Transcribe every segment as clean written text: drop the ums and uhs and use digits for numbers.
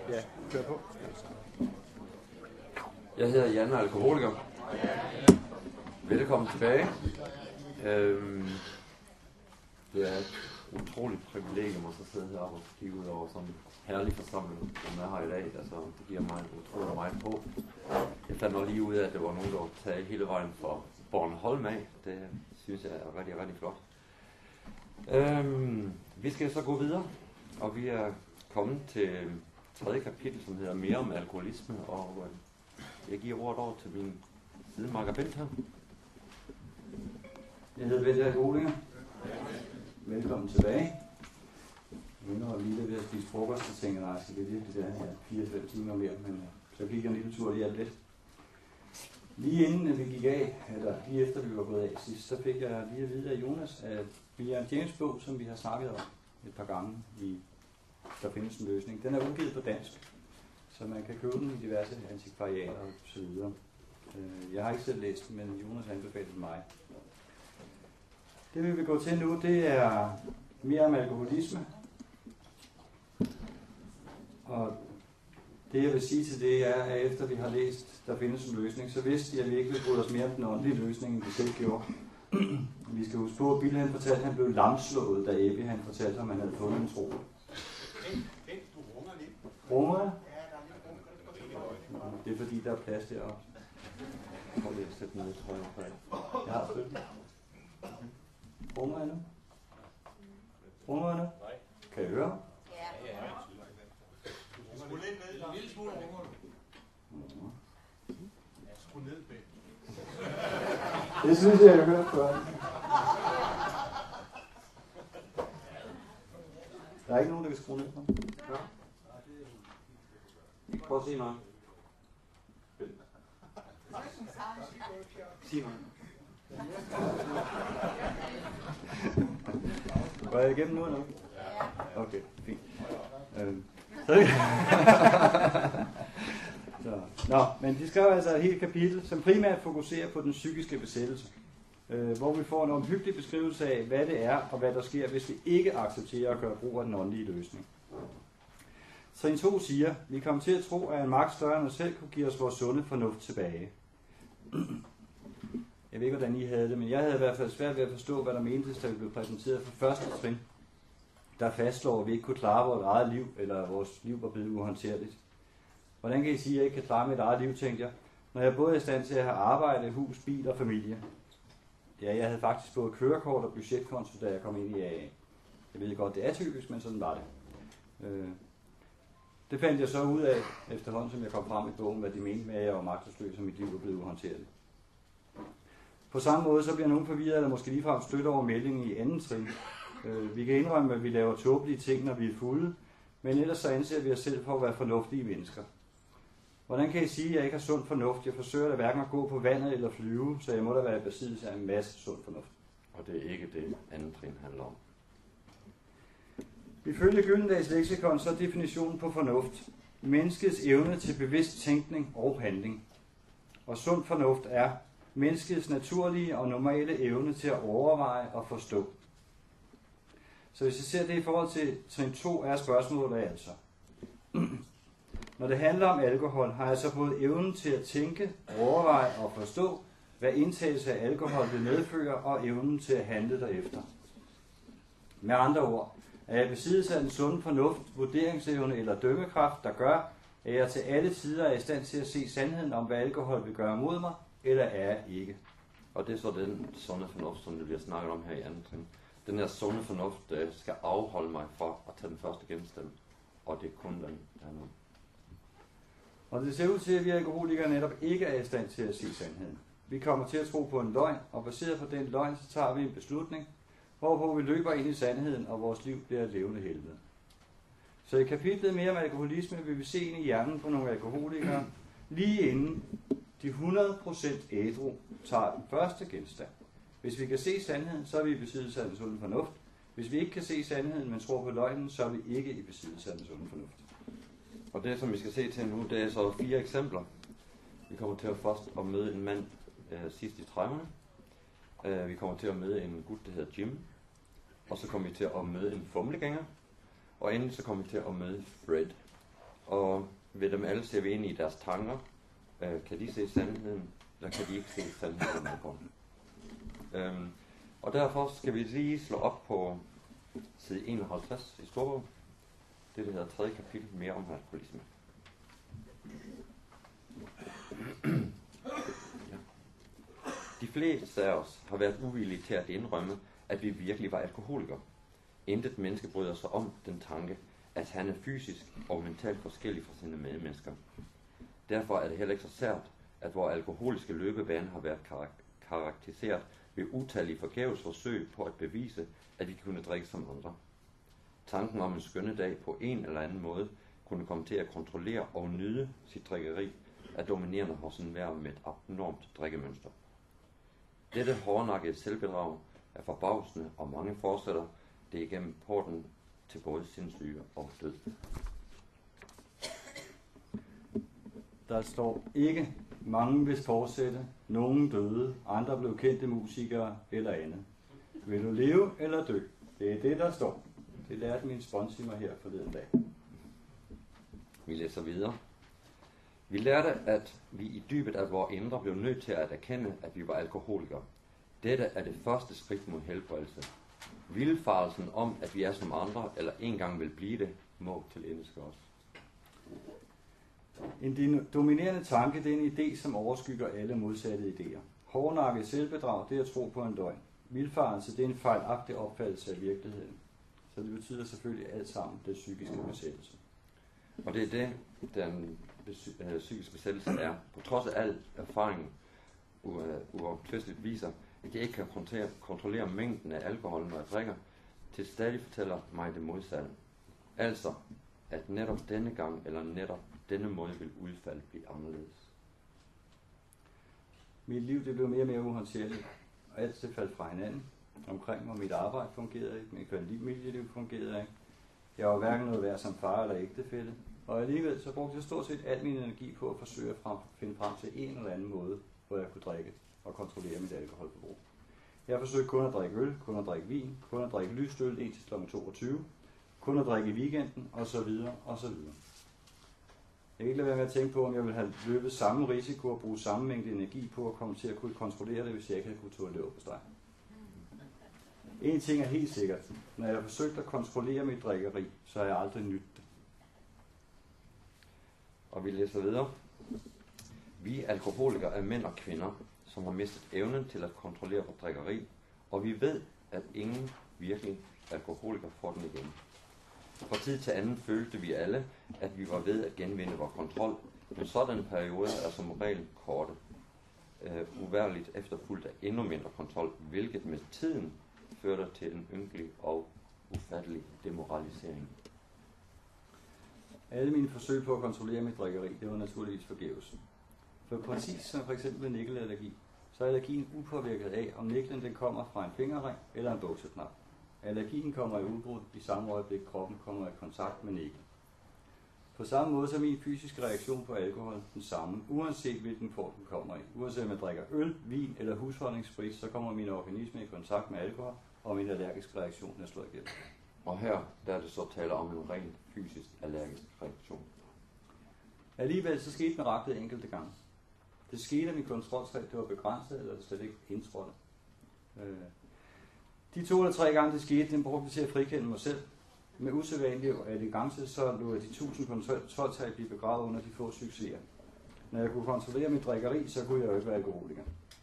Ja, kør på. Jeg hedder Jan, og alkoholiker. Velkommen tilbage. Det er et utroligt privilegium at sidde heroppe og kigge ud over sådan en herlig forsamling, som er her i dag. Altså, det giver mig utroligt meget håb. Jeg fandt nok lige ud af, at det var nogen, der var taget hele vejen fra Bornholm af. Det synes jeg er rigtig, rigtig flot. Vi skal så gå videre, og vi er kommet til tredje kapitel, som hedder Mere om alkoholisme, og jeg giver ordet over til min sidemakker Bent her. Jeg hedder Bent Alkoholiker. Velkommen tilbage. Nu er vi lige ved at spise frokost, så tænker jeg, at det er virkelig der 4-5 timer mere, men så gik jeg en lille tur lige alt lidt. Lige inden vi gik af, eller lige efter vi var gået af sidst, så fik jeg lige at vide af Jonas, at vi er en James bog, som vi har snakket om et par gange i Der findes en løsning. Den er udgivet på dansk, så man kan købe den i diverse antikvariater og så videre. Jeg har ikke selv læst den, men Jonas anbefalede mig. Det vi vil gå til nu, det er mere om alkoholisme. Og det jeg vil sige til det er, at efter vi har læst Der findes en løsning, så vidste jeg, at vi ikke vil bryde os mere om den åndelige løsning, end vi selv gjorde. Vi skal huske på, at Bill han fortalte, at han blev lamslået, da Ebbe han fortalte, at han havde fundet en tro. Du runger lidt. Runger? Ja, der er lidt rum. Det er fordi, der er plads deroppe. Prøv lige at sætte den lidt højere på. Jeg har støtten. Runger jeg nu? Runger jeg nu? Kan I høre? Ja. Skru lidt ned. En lille smule runger du. Ja, skru ned, Bent. Det synes jeg hørt før. Der er ikke nogen, der kan skrue ned for. Ja. Prøv at sige noget. Sig noget. Var jeg igennem nu eller? Okay, fint. Nå, men de skrev altså et helt kapitel, som primært fokuserer på den psykiske besættelse. Hvor vi får en omhyggelig beskrivelse af, hvad det er og hvad der sker, hvis vi ikke accepterer at gøre brug af den åndelige løsning. Trin 2 siger, vi kommer til at tro, at en magt større end os selv kunne give os vores sunde fornuft tilbage. Jeg ved ikke, hvordan I havde det, men jeg havde i hvert fald svært ved at forstå, hvad der mentes, da vi blev præsenteret for første trin, der fastslår, at vi ikke kunne klare vores eget liv, eller vores liv var blevet uhåndterligt. Hvordan kan I sige, at jeg ikke kan klare mit eget liv, tænkte jeg, når jeg både er i stand til at have arbejde, hus, bil og familie? Ja, jeg havde faktisk både kørekort og budgetkonto, da jeg kom ind i AA. Jeg ved godt, det er atypisk, men sådan var det. Det fandt jeg så ud af, efterhånden som jeg kom frem i bogen, hvad de mente med, at jeg var magtesløs, og mit liv var blevet uhåndterligt. På samme måde så bliver nogen forvirret, eller måske ligefrem støtter over meldingen i anden trin. Vi kan indrømme, at vi laver tåbelige ting, når vi er fulde, men ellers så anser vi os selv for at være fornuftige mennesker. Hvordan kan I sige, at jeg ikke har sund fornuft? Jeg forsøger da hverken at gå på vandet eller flyve, så jeg må da være i besiddelse af en masse sund fornuft. Og det er ikke det, anden trin handler om. Ifølge Gyldendals leksikon så er definitionen på fornuft menneskets evne til bevidst tænkning og handling. Og sund fornuft er menneskets naturlige og normale evne til at overveje og forstå. Så hvis jeg ser det i forhold til trin 2, er spørgsmålet altså. Når det handler om alkohol, har jeg så både evnen til at tænke, overveje og forstå, hvad indtagelse af alkohol vil medføre, og evnen til at handle derefter. Med andre ord, er jeg i besiddelse af en sund fornuft, vurderingsevne eller dømmekraft, der gør, at jeg til alle tider er i stand til at se sandheden om, hvad alkohol vil gøre mod mig, eller er jeg ikke. Og det er så den sunde fornuft, som det bliver snakket om her i anden trin. Den her sunde fornuft skal afholde mig fra at tage den første genstand. Og det er kun den, der er nu. Og det ser ud til, at vi alkoholikere netop ikke er i stand til at se sandheden. Vi kommer til at tro på en løgn, og baseret på den løgn, så tager vi en beslutning, hvorpå vi løber ind i sandheden, og vores liv bliver et levende helvede. Så i kapitlet mere om alkoholisme vil vi se ind i hjernen på nogle alkoholikere, lige inden de 100% ædru tager den første genstand. Hvis vi kan se sandheden, så er vi i besiddelse af den sunde fornuft. Hvis vi ikke kan se sandheden, men tror på løgnen, så er vi ikke i besiddelse af den sunde fornuft. Og det, som vi skal se til nu, det er så 4 eksempler. Vi kommer til at først at møde en mand sidst i 30'erne. Vi kommer til at møde en gut, der hedder Jim. Og så kommer vi til at møde en fumlegænger. Og endelig så kommer vi til at møde Fred. Og ved dem alle ser vi ind i deres tanker. Kan de se sandheden, eller kan de ikke se sandheden om dem? Og derfor skal vi lige slå op på side 51 i Storbog. Det hedder 3. kapitel, mere om alkoholisme. Ja. De fleste af os har været uvillige til at indrømme, at vi virkelig var alkoholikere. Intet menneske bryder sig om den tanke, at han er fysisk og mentalt forskellig fra sine medmennesker. Derfor er det heller ikke så sært, at vores alkoholiske løbebane har været karakteriseret ved utallige forgæves forsøg på at bevise, at vi kunne drikke som andre. Tanken om en skønne dag på en eller anden måde kunne komme til at kontrollere og nyde sit drikkeri er dominerende hos enhver med et abnormt drikkemønster. Dette hårdnakkede selvbedrag er forbavsende, og mange fortsætter det igennem porten til både sindssyge og død. Der står ikke, mange vil fortsætte, nogen døde, andre blev kendte musikere eller andet. Vil du leve eller dø? Det er det, der står. Det lærte min sponsor mig her forleden dag. Vi læser videre. Vi lærte, at vi i dybet af vores indre blev nødt til at erkende, at vi var alkoholikere. Dette er det første skridt mod helbredelse. Vildfarelsen om, at vi er som andre, eller engang vil blive det, må tilindeske os. En dominerende tanke, det er en idé, som overskygger alle modsatte idéer. Hårdnakket selvbedrag, det er at tro på en løgn. Vildfarelse, det er en fejlagtig opfattelse af virkeligheden. Så det betyder selvfølgelig alt sammen den psykiske besættelse. Og det er det, den psykiske besættelse er. På trods af al erfaring uomtvisteligt viser, at jeg ikke kan kontrollere mængden af alkohol, når jeg drikker, til stadig fortæller mig det modsatte. Altså, at netop denne gang, eller netop denne måde, vil udfaldet blive anderledes. Mit liv, det blev mere og mere uhåndterligt, og alt det faldt fra hinanden. Omkring mig, mit arbejde fungerede ikke, mit familieliv fungerede ikke. Jeg var hverken noget værd som far eller ægtefælle, og alligevel så brugte jeg stort set al min energi på at forsøge at finde frem til en eller anden måde, hvor jeg kunne drikke og kontrollere mit alkoholforbrug. Jeg forsøgte kun at drikke øl, kun at drikke vin, kun at drikke lyst øl indtil kl. 22, kun at drikke i weekenden, osv. osv. Jeg kan ikke lade være med at tænke på, om jeg ville have løbet samme risiko og bruge samme mængde energi på at komme til at kunne kontrollere det, hvis jeg ikke havde kunne tåle løb på steg. En ting er helt sikkert. Når jeg har forsøgt at kontrollere mit drikkeri, så har jeg aldrig nydt det. Og vi læser videre. Vi alkoholikere er mænd og kvinder, som har mistet evnen til at kontrollere vores drikkeri, og vi ved, at ingen virkelig alkoholiker får den igen. Fra tid til anden følte vi alle, at vi var ved at genvinde vores kontrol, men sådan en periode er som regel korte. Uværligt efterfulgt af endnu mindre kontrol, hvilket med tiden førte til en ynkelig og ufattelig demoralisering. Alle mine forsøg på at kontrollere mit drikkeri, det var naturligvis forgæves. For præcis som for eksempel nikkelallergi, så er allergien upåvirket af, om niklen den kommer fra en fingerring eller en bukseknap. Allergien kommer i udbrud i samme øjeblik, kroppen kommer i kontakt med niklen. På samme måde så er min fysiske reaktion på alkohol den samme, uanset hvilken form den kommer i. Uanset om jeg drikker øl, vin eller husholdningssprit, så kommer min organisme i kontakt med alkohol, og min allergiske reaktion er slået igennem. Og her der er det så tale om en rent fysisk allergisk reaktion. Alligevel så skete miraklet enkelte gange. Det skete, at min kontroltab det var begrænset, eller det slet ikke indtrådte. De 2 eller 3 gange det skete, den brugte jeg til at frikende mig selv. Med usædvanlig elegance, så lod jeg de 1000 kontroltab blive begravet under de få succeser. Når jeg kunne kontrollere mit drikkeri, så kunne jeg jo ikke være alkoholiker.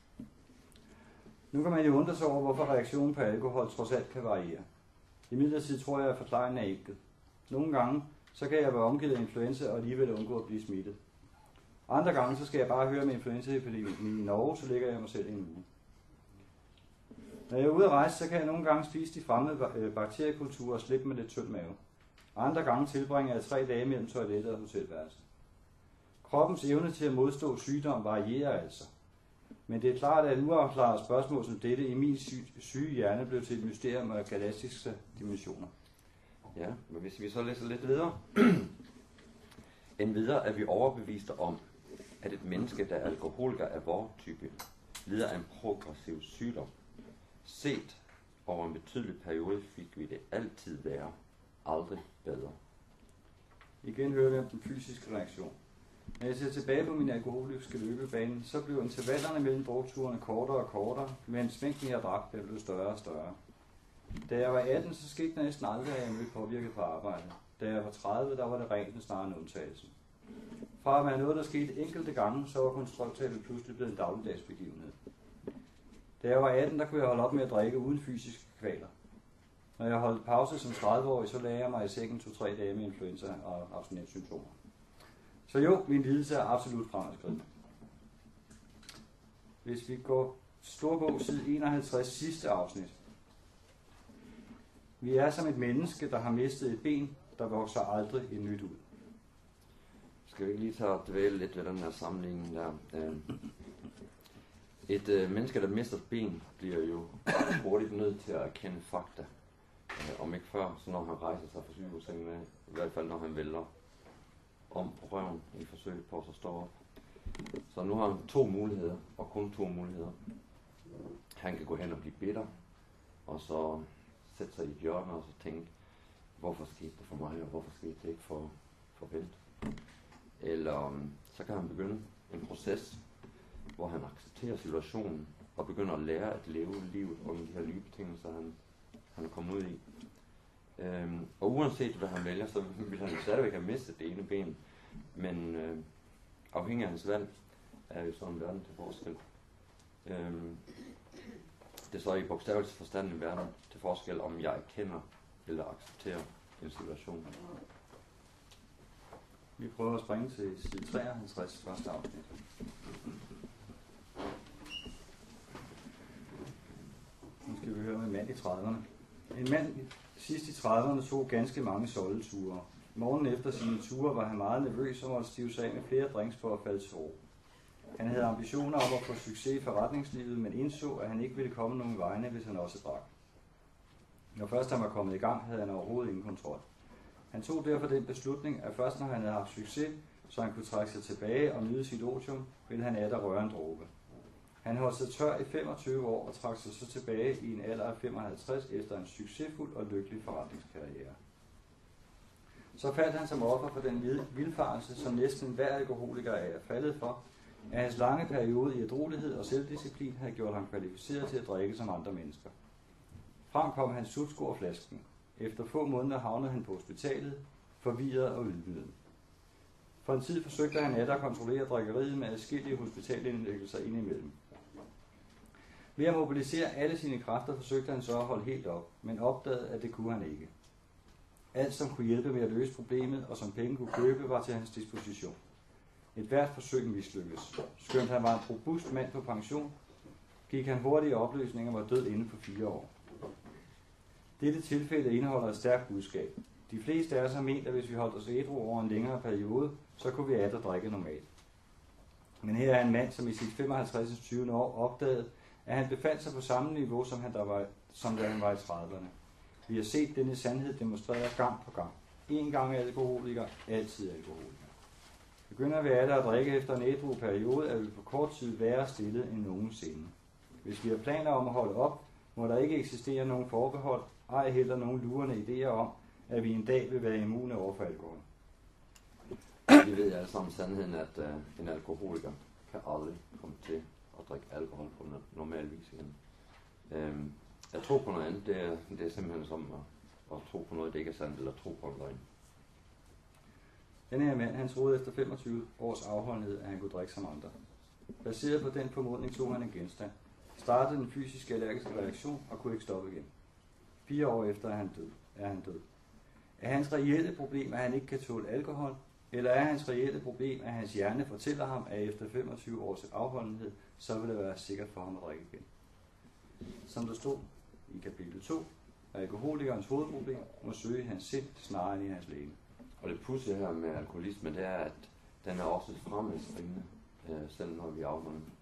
Nu kan man jo undre sig over, hvorfor reaktionen på alkohol trods alt kan variere. Imidlertid tror jeg, at forklaringen er enkel. Nogle gange, så kan jeg være omgivet af influenza og alligevel undgå at blive smittet. Andre gange, så skal jeg bare høre med influenzaepidemien i Norge, så ligger jeg mig selv i en uge. Når jeg er ude at rejse, så kan jeg nogle gange spise de fremmede bakteriekulturer og slippe med lidt tynd mave. Andre gange tilbringer jeg 3 dage mellem toilettet og hotelværelset. Kroppens evne til at modstå sygdom varierer altså. Men det er klart, at et uafklaret spørgsmål som dette i min syge hjerne blev til et mysterium af galaktiske dimensioner. Ja, men hvis vi så læser lidt videre. Endvidere er vi overbeviste om, at et menneske, der er alkoholiker af vores type, lider af en progressiv sygdom. Set over en betydelig periode fik vi det altid værre, aldrig bedre. Igen hører vi om den fysiske reaktion. Når jeg ser tilbage på min alkoholiske løbebane, så blev intervallerne mellem drukturene kortere og kortere, mens mængden jeg drak blev større og større. Da jeg var 18, så skete næsten aldrig, at jeg blev påvirket på arbejde. Da jeg var 30, der var det reglen snarere en undtagelse. Fra at være noget, der skete enkelte gange, så var kontroltabet pludselig blevet en dagligdags begivenhed. Da jeg var 18, der kunne jeg holde op med at drikke uden fysiske kvaler. Når jeg holdt pause som 30-årig, så lagde jeg mig i sengen 2-3 dage med influenza og abstinenssymptomer. Så jo, min lidelse er absolut fremadskridende. Hvis vi går storbog side 51, sidste afsnit. Vi er som et menneske, der har mistet et ben, der vokser aldrig et nyt ud. Skal vi ikke lige tage og dvæle lidt ved den her sammenligning der? Et menneske, der mister et ben, bliver jo hurtigt nødt til at erkende fakta. Om ikke før, så når han rejser sig fra sygehussengen, i hvert fald når han vælter om på røven i forsøg på at stå op. Så nu har han 2 muligheder, og kun 2 muligheder. Han kan gå hen og blive bitter, og så sætte sig i et hjørne og så tænke, hvorfor skete det for mig, og hvorfor skete det ikke for Bent? Eller så kan han begynde en proces, hvor han accepterer situationen og begynder at lære at leve livet under de her nye betingelser, han er kommet ud i. Og uanset hvad han vælger, så vil han stadigvæk have mistet det ene ben, men afhængig af hans valg er jo sådan en verden til forskel. Det er så i bogstavelig forstand en verden til forskel, om jeg erkender eller accepterer en situation. Vi prøver at springe til side 53, første afsnit. Nu skal vi høre med en mand i 30'erne. En mand sidst i 30'erne tog ganske mange soldeture. Morgen efter sine ture var han meget nervøs og måtte stive sig af med flere drinks for at falde til ro. Han havde ambitioner om at få succes i forretningslivet, men indså, at han ikke ville komme nogen vegne, hvis han også drak. Når først han var kommet i gang, havde han overhovedet ingen kontrol. Han tog derfor den beslutning, at først når han havde haft succes, så han kunne trække sig tilbage og nyde sit otium, ville han atter røre en dråbe. Han holdt sig tør i 25 år og trak sig så tilbage i en alder af 55 efter en succesfuld og lykkelig forretningskarriere. Så faldt han som offer for den vildfarelse, som næsten hver alkoholiker er faldet for, at hans lange periode i ædruelighed og selvdisciplin havde gjort ham kvalificeret til at drikke som andre mennesker. Frem kom hans sutsko og flasken. Efter få måneder havnede han på hospitalet, forvirret og ydmyget. For en tid forsøgte han at kontrollere drikkeriet med adskillige hospitalindlæggelser indimellem. Ved at mobilisere alle sine kræfter forsøgte han så at holde helt op, men opdagede, at det kunne han ikke. Alt, som kunne hjælpe med at løse problemet, og som penge kunne købe, var til hans disposition. Et hvert forsøg mislykkedes. Skønt han var en robust mand på pension, gik han hurtigt i opløsning og var død inden for 4 år. Dette tilfælde indeholder et stærkt budskab. De fleste af os har ment, at hvis vi holdt os ædru over en længere periode, så kunne vi atter drikke normalt. Men her er en mand, som i sit 55. 20. år opdagede, at han befandt sig på samme niveau, som da han var i 30'erne. Vi har set denne sandhed demonstreret gang på gang. En gang alkoholiker, altid alkoholiker. Begynder vi at drikke efter en ædru periode, er vi på kort tid værre stillet end nogensinde. Hvis vi har planer om at holde op, må der ikke eksistere nogen forbehold, ej heller nogen lurende idéer om, at vi en dag vil være immune over for alkohol. Vi ved alle sammen sandheden, at en alkoholiker kan aldrig komme til at drikke alkohol på normal vis igen. At tro på noget andet, det er simpelthen som at tro på noget, det ikke er sandt, eller tro på en løgn. Denne her mand, han troede efter 25 års afholdenhed, at han kunne drikke som andre. Baseret på den formodning tog han en genstand, startede den fysiske allergiske reaktion og kunne ikke stoppe igen. 4 år efter er han død. Er hans reelle problem, at han ikke kan tåle alkohol, eller er hans reelle problem, at hans hjerne fortæller ham, at efter 25 års afholdenhed, så vil det være sikkert for ham at drikke igen? Som der stod i kapitel 2, alkoholikernes hovedproblem må søge i hans sind snarere end i hans læge. Og det pudsige her med alkoholisme, det er, at den er også fremadskridende, selv når vi er afholden.